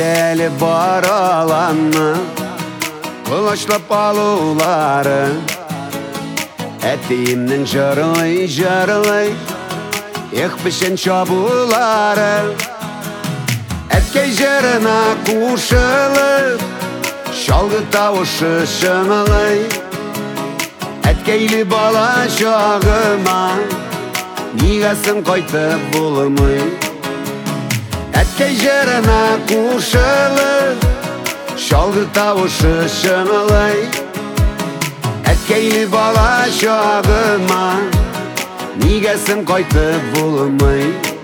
Әлі бар аланны Құлашлап алулары Әттейімнің жарылай Ех пішен чабулары Әткей жеріна қушылып Шалғы тауышы шыңылай Әткейлі бала шағыма Нигасым қойтып болымай Әткей жеріна қушылып Шалғы тауышы шыңылай Әткейлі бала шағыма Нигасым қойтып болымай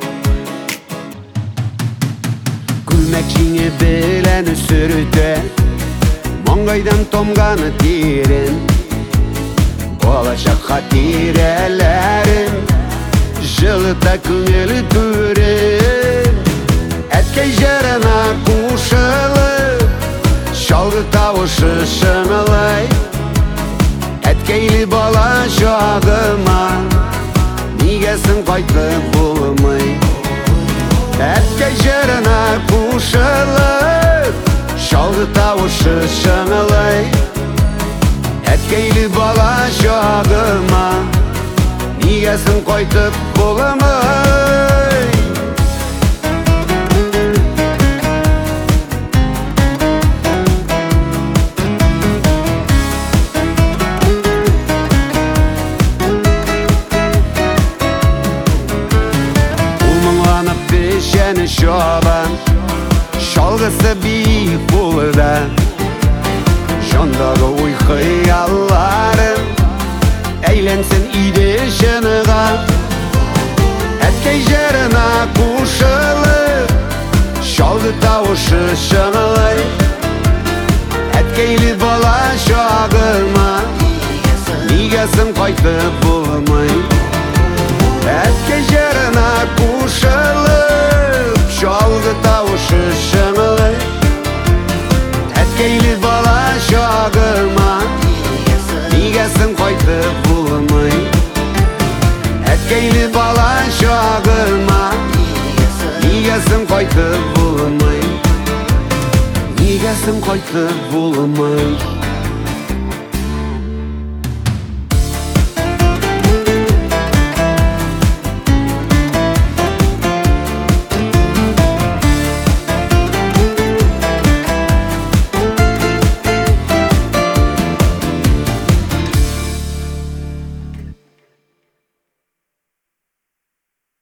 Күлмәкшіне біләні сүрді Маңғайдан томғаны терін Болашаққа тирелерін Жылыта күңілі түрін Әткей жеріна қушылып Шалғы тауышы шыңылай Әткейлі бала шағыма Нигасым қойтып болымай Әткей жеріна қушылып Шалғы тауышы шыңылай Әткейлі бала шағыма Нигасым қойтып болымай Улмыңланып пешені шабан Шалғысы бейік болыда Жандағы ой қияларым Әйленсін үйде шыныға Әткей жеріна қушылып Шалғы тауышы шыңылай Әткейлі бала шағыма Нигасым қойтып болмай Әткей жеріна қушылып Шалғы тауышы шыңылай Әткейлі бала шағыма Нигасым қойтып болмай Әткейлі бала шағыма Нигасым қойтып болмай Нигасым қойтып болмай